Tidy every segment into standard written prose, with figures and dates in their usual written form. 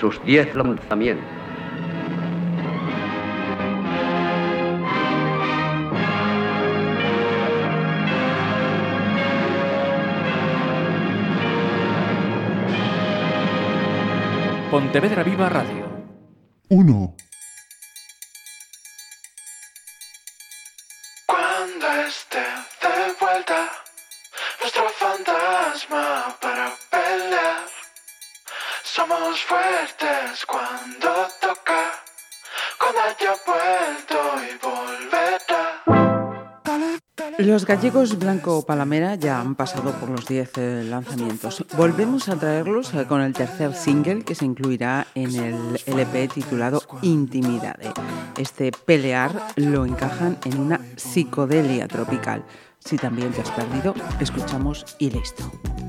sus 10 lanzamientos. Pontevedra Viva Radio. 1. Cuando esté de vuelta nuestro fantasma para pelear, somos fuertes cuando toca, cuando haya vuelto y volverá. Los gallegos Blanco Palamera ya han pasado por los 10 lanzamientos. Volvemos a traerlos con el tercer single que se incluirá en el LP titulado Intimidade. Este pelear lo encajan en una psicodelia tropical. Si también te has perdido, escuchamos y listo.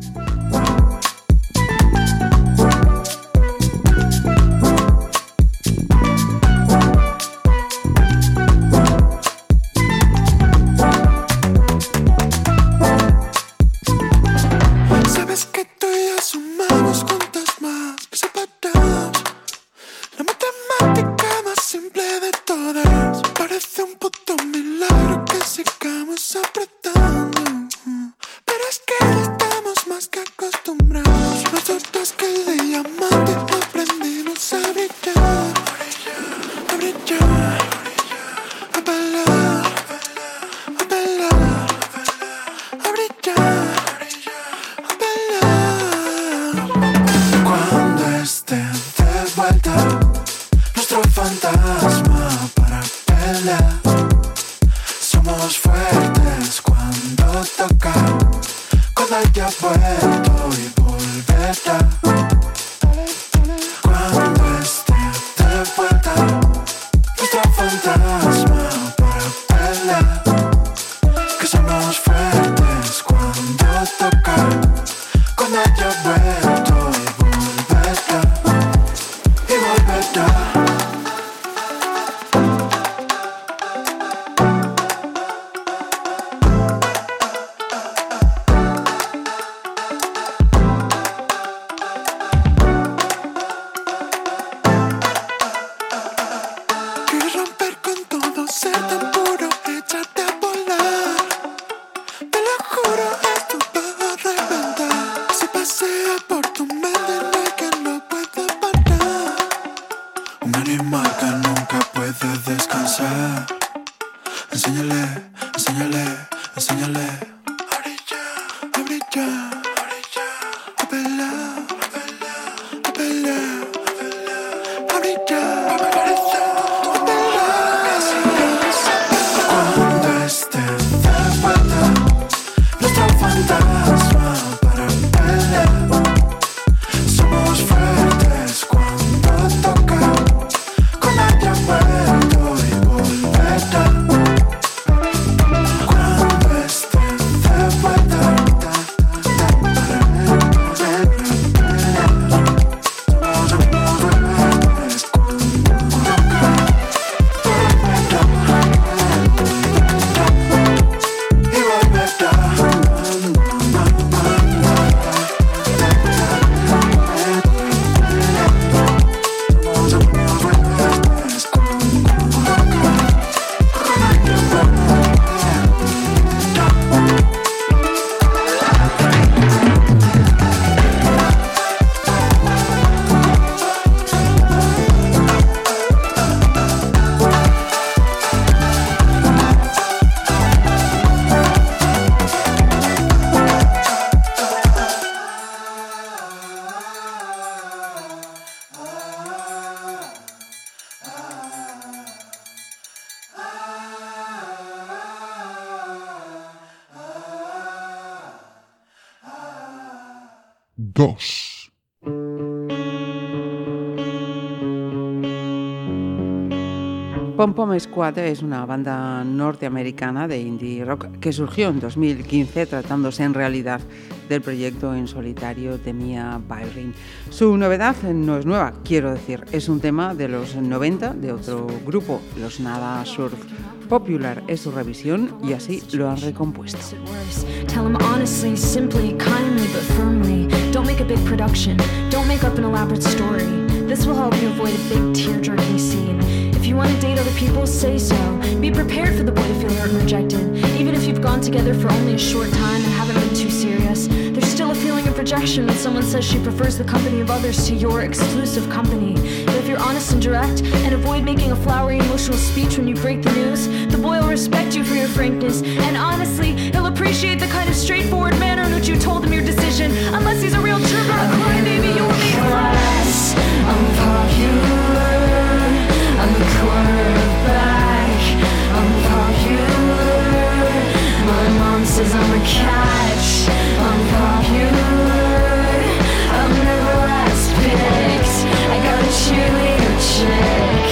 Pom Pom Squad es una banda norteamericana de indie rock que surgió en 2015 tratándose en realidad del proyecto en solitario de Mia Byring. Su novedad no es nueva, quiero decir, es un tema de los 90 de otro grupo, los Nada Surf. Popular es su revisión y así lo han recompuesto. Tell him honestly, simply, kindly, but firmly. Don't make a big production. Don't make up an elaborate story. This will help you avoid a big tear-jerking scene. If you want to date other people, say so. Be prepared for the boy to feel hurt and rejected. Even if you've gone together for only a short time and haven't been too serious, there's still a feeling of rejection when someone says she prefers the company of others to your exclusive company. But if you're honest and direct and avoid making a flowery emotional speech when you break the news, the boy will respect you for your frankness. And honestly, he'll appreciate the kind of straightforward manner in which you told him your decision. Unless he's a real jerk or a crybaby, you'll be class. I'm popular. I'm the quarterback. I'm popular. My mom says I'm a catch. I'm popular. I'm never last picked. I got a cheerleader chick.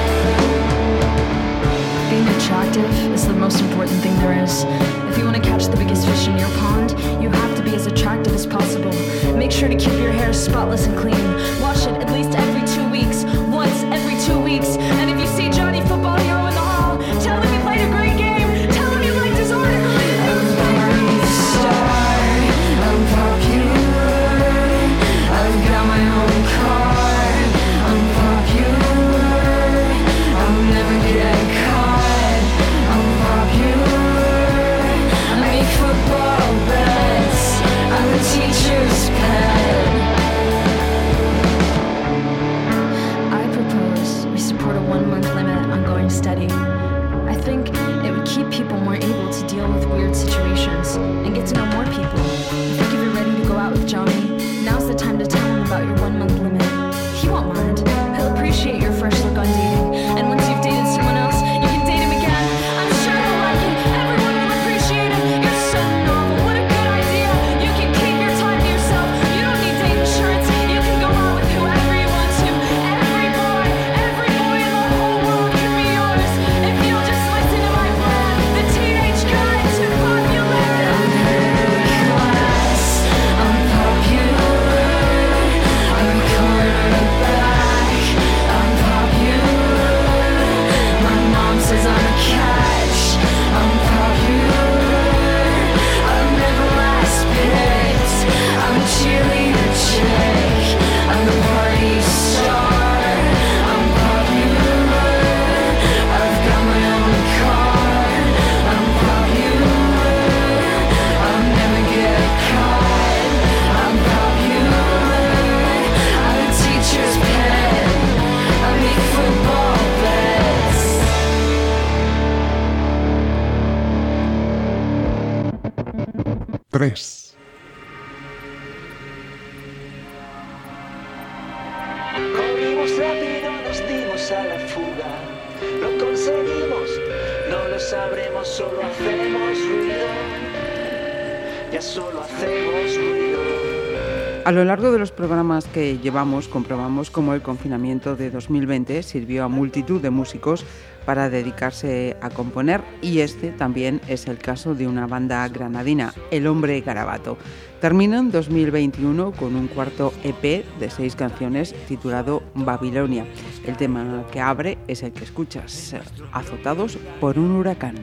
Being attractive is the most important thing there is. If you want to catch the biggest fish in your pond, you have to be as attractive as possible. Make sure to keep your hair spotless and clean. Wash it at least every 2 weeks. Once every 2 weeks. And if you see Johnny Football Hero in the hall, tell him he played a great game. Tell him you liked his article. I'm a party star. I'm popular. I've got my own car. I'm popular. I'll never get caught. I'm popular. I make football bets. I'm a teacher's pet. I propose we support a 1-month limit on going steady. I think it would keep people more able to deal with weird situations and get to know more people. If you give you're ready to go out with Johnny, now's the time to tell him about your 1-month limit. He won't mind. He'll appreciate your fresh look on dating. And once you've dated someone else, you can date him again. I'm sure he'll like it. Everyone will appreciate it. You're so novel. What a good idea. You can keep your time to yourself. You don't need date insurance. You can go out with whoever you want to. Every boy in the whole world can be yours. If you'll just listen to my plan, the Teenage Guide to Popularity. Class. I'm popular. I'm quarterback. I'm popular. My mom says I'm a catch. I'm popular. I'm never last picked. I'm a cheerleader chick. I'm the party star. I'm popular. I've got my own car. I'm popular. I'll never get caught. I'm popular. I'm a teacher's pet. I make football bets. Tres. Corrimos rápido, nos dimos a la fuga. Lo conseguimos, no lo sabremos, solo hacemos ruido. Ya solo hacemos ruido. A lo largo de los programas que llevamos, comprobamos cómo el confinamiento de 2020 sirvió a multitud de músicos para dedicarse a componer, y este también es el caso de una banda granadina, El Hombre Garabato. Terminan 2021 con un cuarto EP de 6 canciones titulado Babilonia. El tema que abre es el que escuchas, Azotados por un huracán.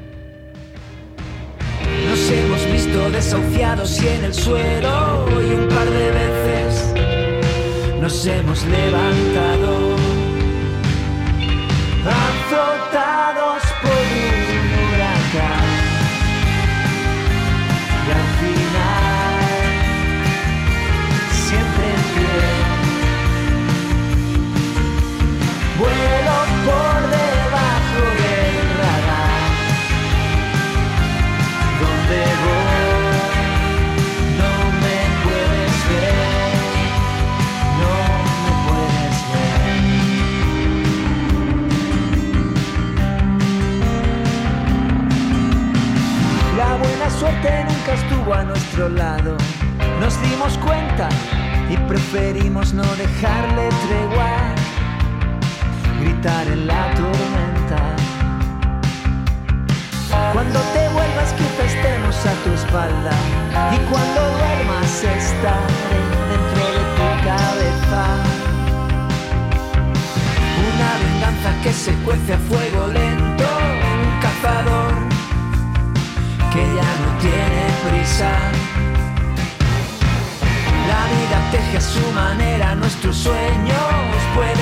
Nos hemos visto desahuciados y en el suelo, y un par de veces nos hemos levantado, azotados por un huracán, y al final siempre en pie, vuelo por debajo del radar. Donde voy, no me puedes ver, no me puedes ver. La buena suerte nunca estuvo a nuestro lado. Nos dimos cuenta y preferimos no dejarle tregua, gritar en la tormenta. Cuando te vuelvas quizá estemos a tu espalda, y cuando duermas estaré dentro de tu cabeza. Una venganza que se cuece a fuego lento, un cazador que ya no tiene prisa. La vida teje a su manera nuestros sueños, puede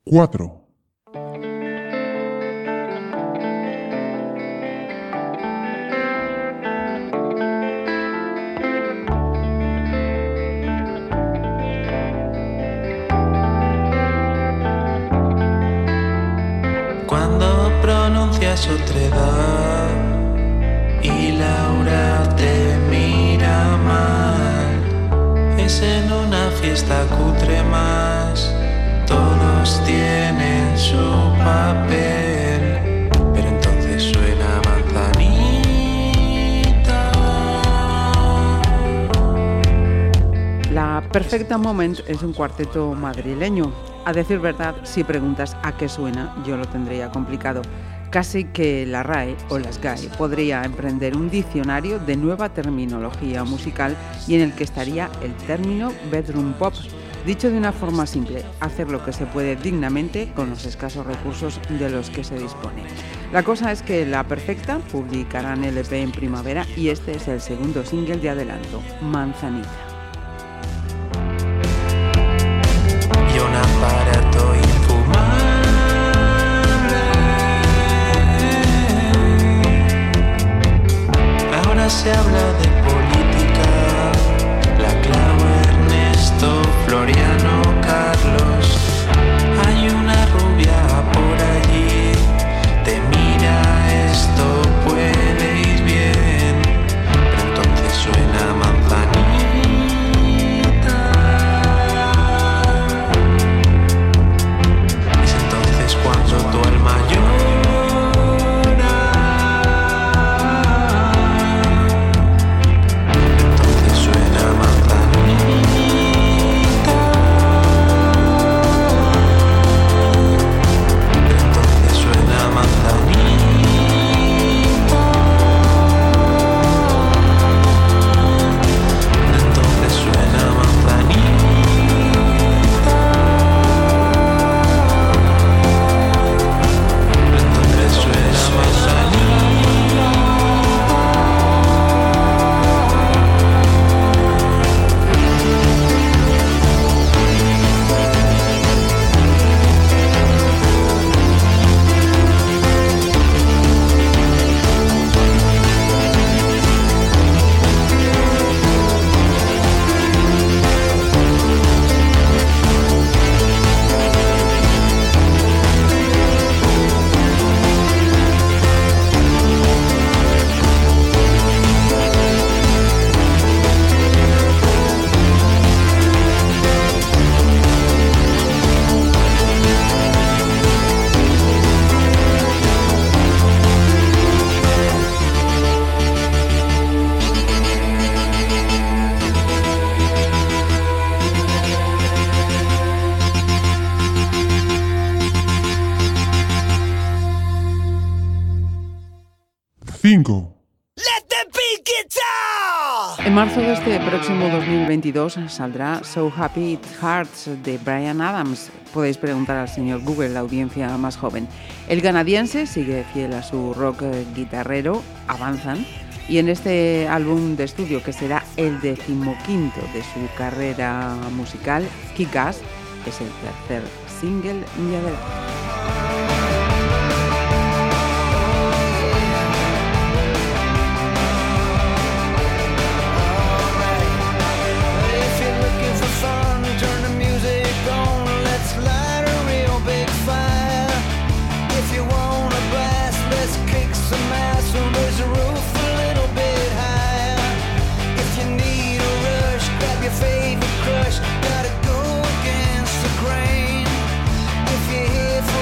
4. Cuando pronuncias otra edad y Laura te mira mal, es en una fiesta cutre más, todos tienen su papel, pero entonces suena manzanita. La Perfecta Moment es un cuarteto madrileño. A decir verdad, si preguntas a qué suena, yo lo tendría complicado. Casi que la RAE o las GAE podría emprender un diccionario de nueva terminología musical y en el que estaría el término bedroom pop. Dicho de una forma simple, hacer lo que se puede dignamente con los escasos recursos de los que se dispone. La cosa es que La Perfecta publicarán LP en primavera y este es el segundo single de adelanto, Manzanita. Y un aparato infumable. Ahora se habla de política, la clavo Ernesto, Floriano, Carlos. Hay una rubia por allí, te mira, esto puede ir bien, pero entonces suena manzanita. Cuando tu alma llora, entonces suena manzanita. Entonces suena manzanita. Entonces suena manzanita. En marzo de este próximo 2022 saldrá So Happy It Hurts de Bryan Adams. Podéis preguntar al señor Google, la audiencia más joven. El canadiense sigue fiel a su rock guitarrero, Avanzan, y en este álbum de estudio, que será el 15º de su carrera musical, Kick-Ass, es el tercer single de adelanto. Favorite crush, gotta go against the grain. If you're here for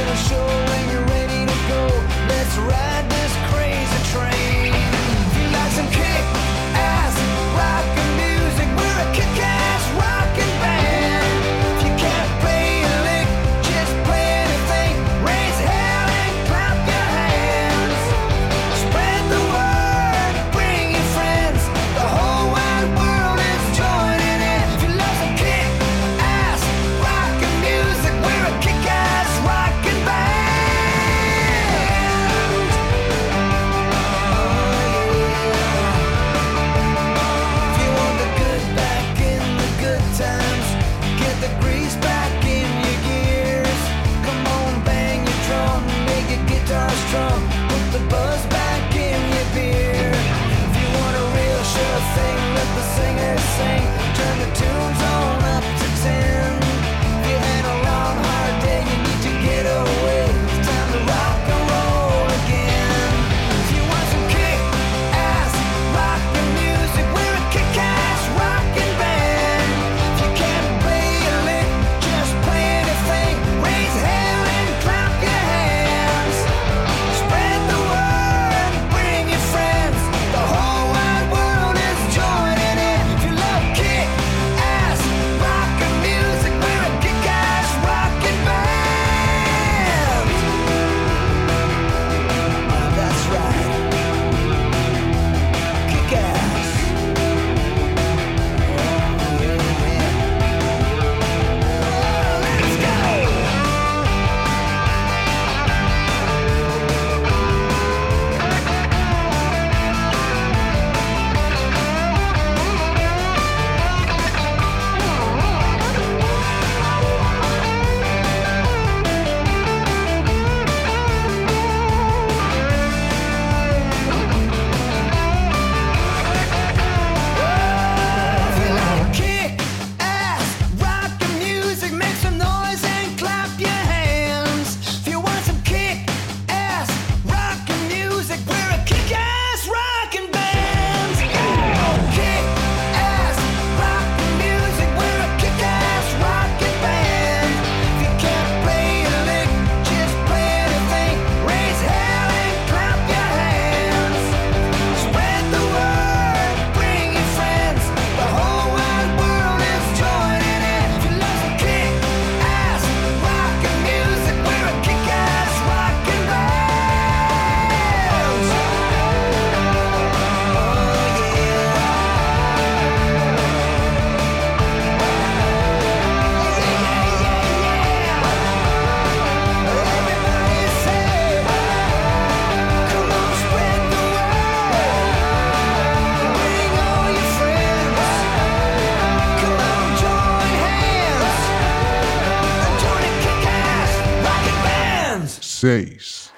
6.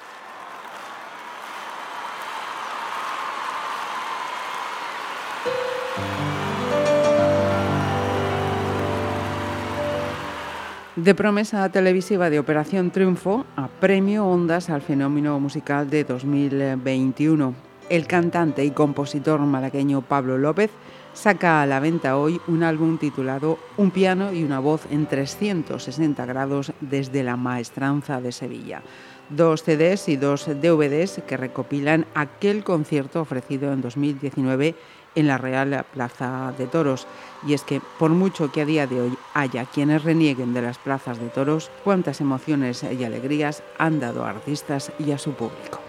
De promesa televisiva de Operación Triunfo a Premio Ondas al Fenómeno Musical de 2021. El cantante y compositor malagueño Pablo López saca a la venta hoy un álbum titulado Un piano y una voz en 360 grados desde la Maestranza de Sevilla. 2 CDs y 2 DVDs que recopilan aquel concierto ofrecido en 2019 en la Real Plaza de Toros. Y es que, por mucho que a día de hoy haya quienes renieguen de las plazas de toros, cuántas emociones y alegrías han dado a artistas y a su público.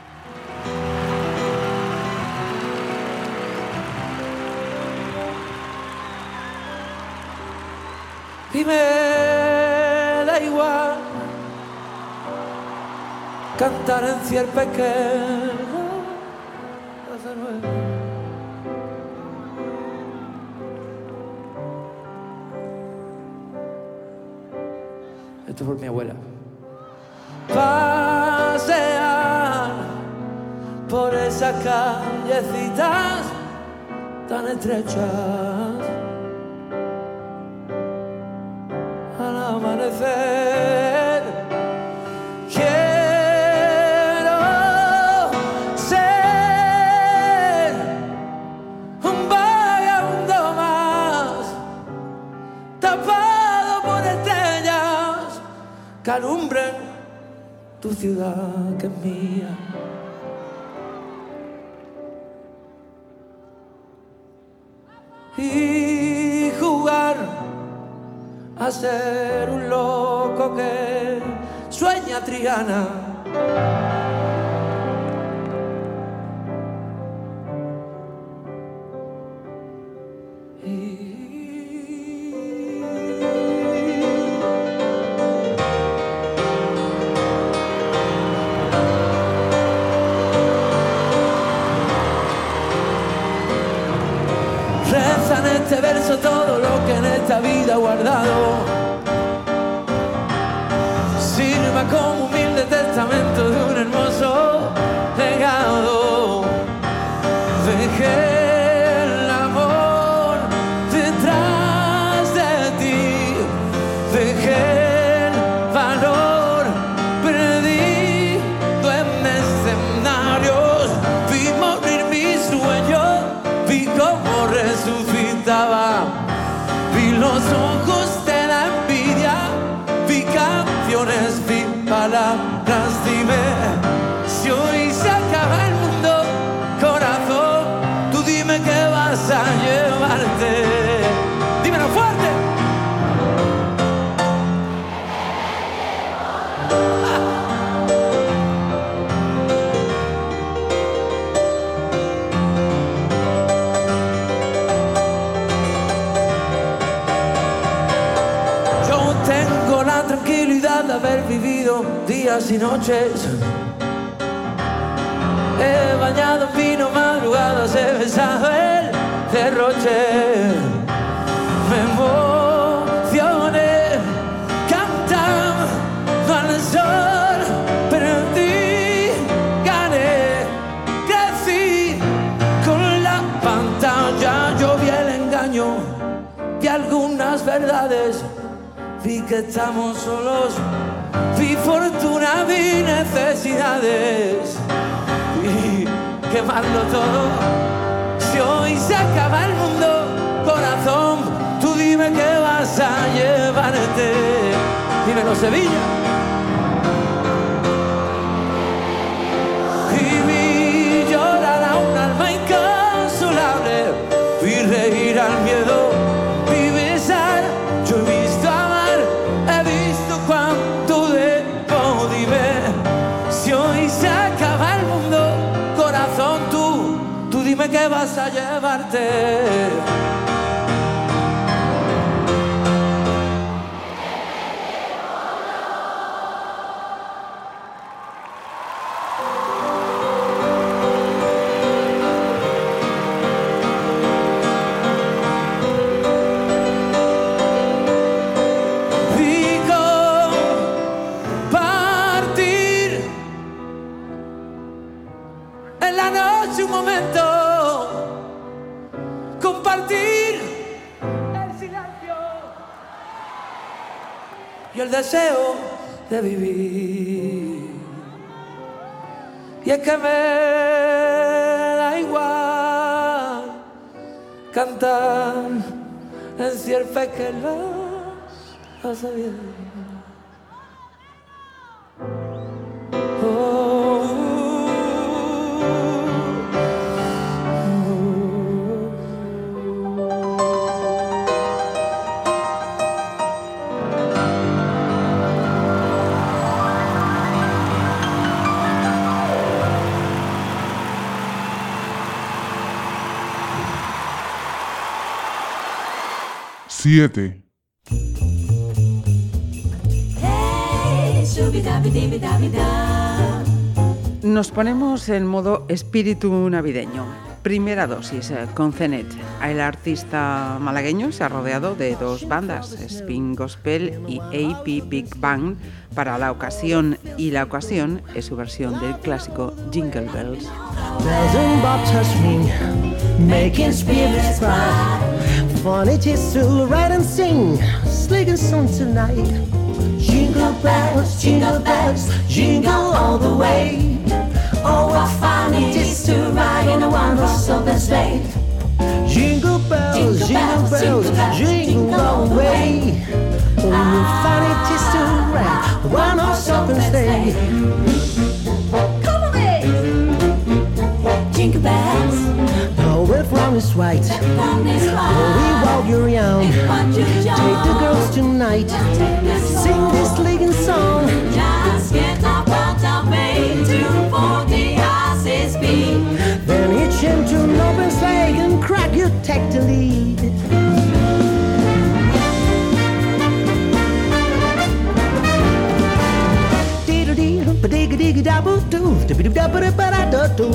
Y me da igual cantar en Cierpequel. Esto es por mi abuela. Pasear por esas callecitas tan estrechas al amanecer. Quiero ser un vagabundo más, tapado por estrellas que alumbren tu ciudad que es mía. Y jugar a ser un loco que sueña Triana. Reza en este verso todo lo que en esta vida he guardado. Sirva como humilde testamento de un hermoso legado. Dejé el amor detrás de ti, dejé el valor perdido en escenarios. Vi morir mis sueños, vi cómo resucitaba, vi los ojos de la envidia, vi canciones, vi palabras. Dime, si hoy se acaba el mundo, corazón, tú dime que vas a llevarte. Dímelo fuerte. Yo tengo la tranquilidad de haber vivido días y noches. He bañado en vino madrugadas, he besado el derroche. Me emocioné cantando al sol, perdí, gané, crecí con la pantalla. Yo vi el engaño, vi algunas verdades, vi que estamos solos, vi fortuna, vi necesidades, vi quemarlo todo. Si hoy se acaba el mundo, corazón, tú dime que vas a llevarte. Dímelo, Sevilla. Y vi llorar a un alma inconsolable, vi reír al miedo, vi besar. Yo he visto amar, he visto cuánto debo. Dime, si hoy se acaba el mundo, corazón, tú dime que vas a llevarte. Vi compartir en la noche un momento, compartir el silencio y el deseo de vivir. Y es que me da igual cantar en cierre que lo sabía. Siete. Nos ponemos en modo espíritu navideño. Primera dosis con Zenet. El artista malagueño se ha rodeado de dos bandas, Spin Gospel y AP Big Bang, para la ocasión, y la ocasión es su versión del clásico Jingle Bells. Bells and bobtails ring, making spirits bright. Fun it is to ride and sing, sing a song tonight. Jingle bells, jingle all the way. Oh, what fun it is to ride in a one-horse open sleigh. Jingle bells, jingle bells, jingle all the way. Oh, what fun it is to ride a one-horse open sleigh. Come on, babe. Jingle bells. Oh, if wrong is right, oh, we walk you around. Take the girls tonight, sing this leading song. Just get up on the way to 40 horses speed. Then hitch into an open sleigh and crack, you take the lead. Dee-doo-dee, ba-digga-digga-dabba-doo, dee-doo-dabba-da-ba-da-da-doo.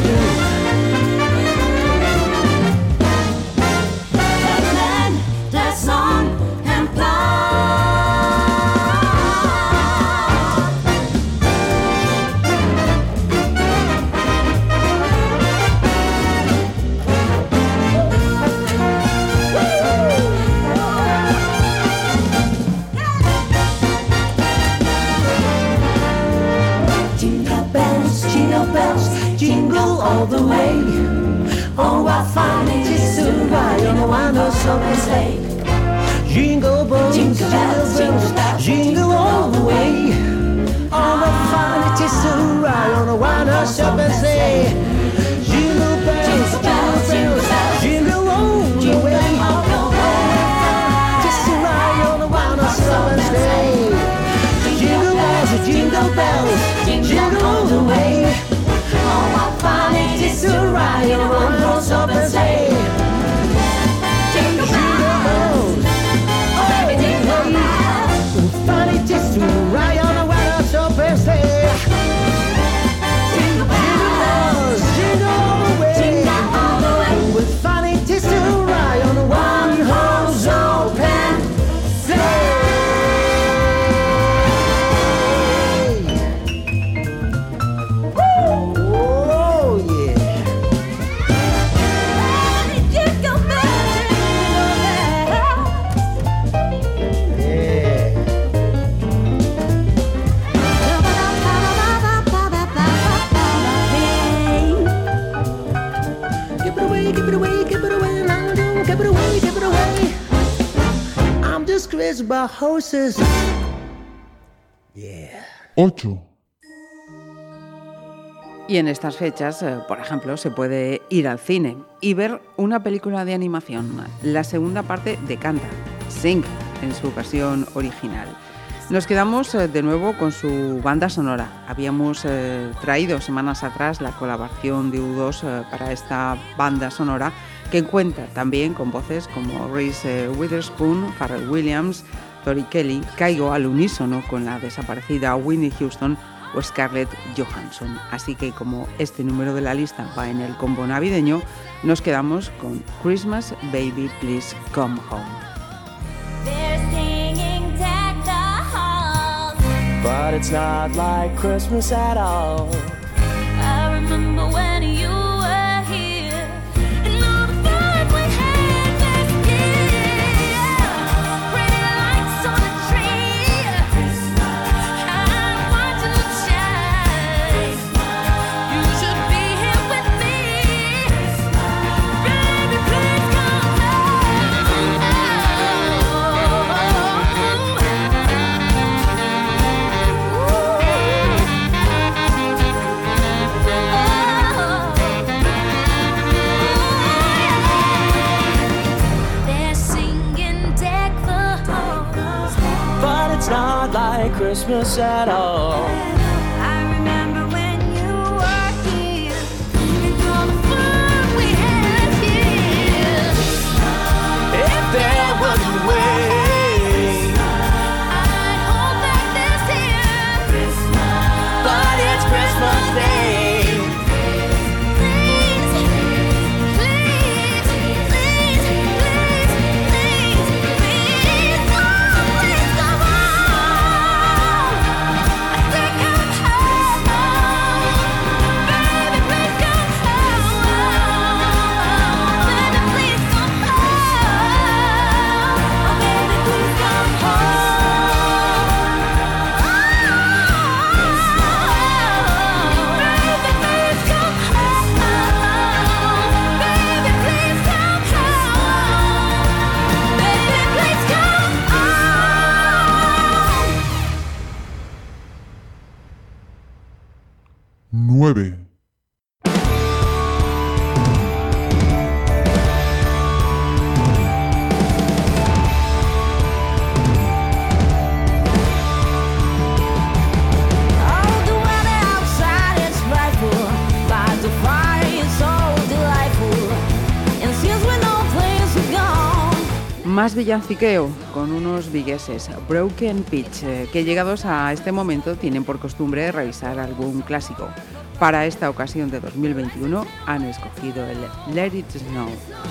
Jingle all the way. Oh, what fun it is to ride on a one-horse open sleigh. Jingle bells, jingle bells, jingle all the way. Oh, what fun it is to ride on a one-horse open sleigh. Jingle bells, jingle bells, jingle all the way. Oh, what fun it is to ride on a one-horse open sleigh. Jingle bells, jingle bells, jingle all the way. Oh, what fun it is to ride on a one-horse open sleigh. Jingle bells, oh baby, jingle bells. What fun it is to ride on a one-horse open sleigh. Jingle bells, jingle all the way. Jingle all the way. What fun it is to ride on a one-horse open sleigh. About horses. Yeah. 8. Y en estas fechas, por ejemplo, se puede ir al cine y ver una película de animación, la segunda parte de Canta, Sing, en su versión original. Nos quedamos de nuevo con su banda sonora. Habíamos traído semanas atrás la colaboración de U2 para esta banda sonora, que cuenta también con voces como Reese Witherspoon, Pharrell Williams, Tori Kelly, Caigo al unísono con la desaparecida Whitney Houston o Scarlett Johansson. Así que como este número de la lista va en el combo navideño, nos quedamos con Christmas Baby Please Come Home. But it's not like Christmas at all. I remember when like Christmas at all. I remember when you were here, and all the fun we had here. If there was a way, I'd hold back this year, but it's Christmas Day. Más villanciqueo con unos vigueses, Broken Pitch, que llegados a este momento tienen por costumbre revisar algún clásico. Para esta ocasión de 2021 han escogido el Let It Snow.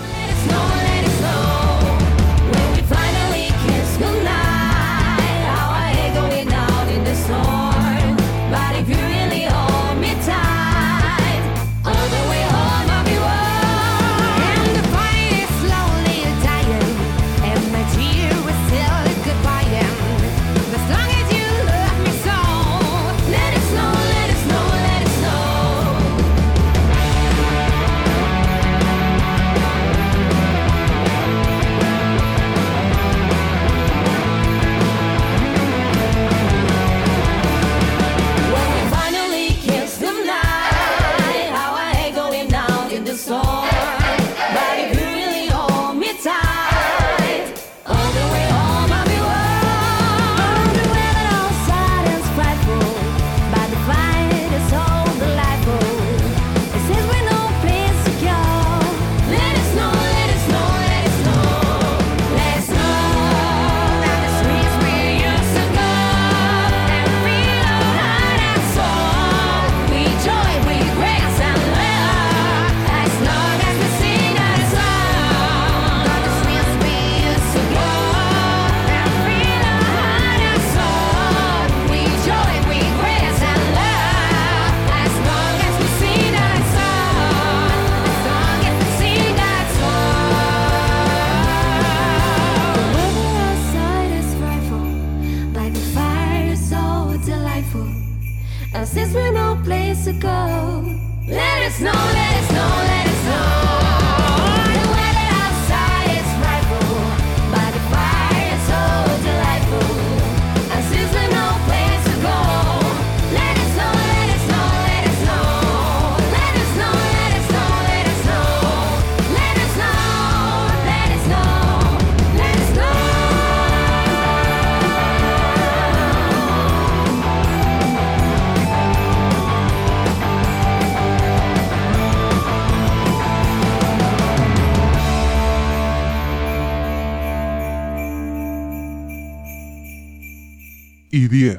Y 10.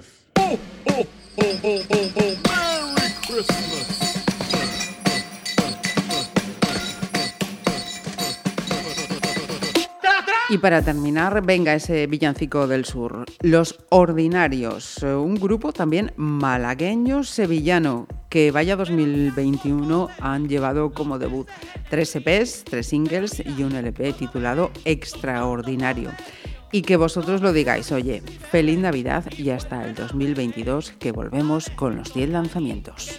Y para terminar, venga ese villancico del sur, Los Ordinarios, un grupo también malagueño sevillano que vaya 2021 han llevado como debut 3 EPs, 3 singles y un LP titulado Extraordinario. Y que vosotros lo digáis, oye, feliz Navidad y hasta el 2022 que volvemos con los 10 lanzamientos.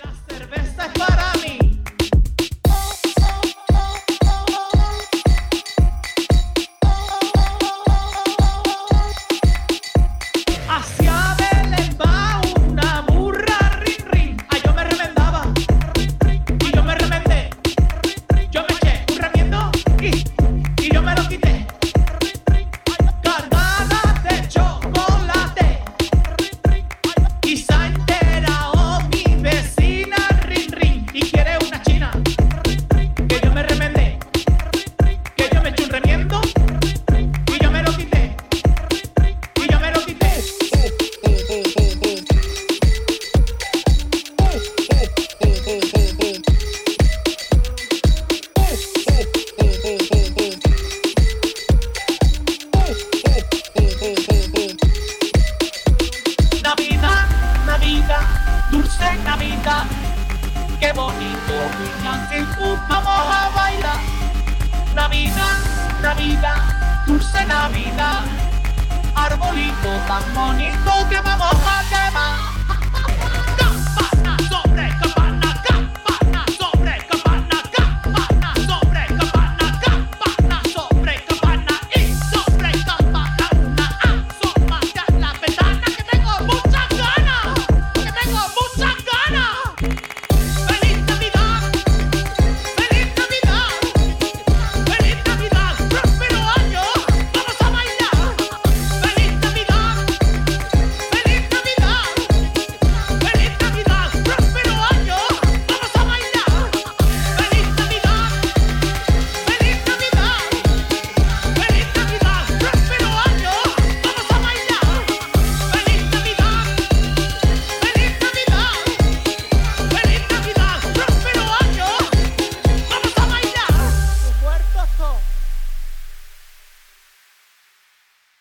vamos a bailar. Navidad, Navidad, dulce Navidad. Arbolito tan bonito que vamos a quemar.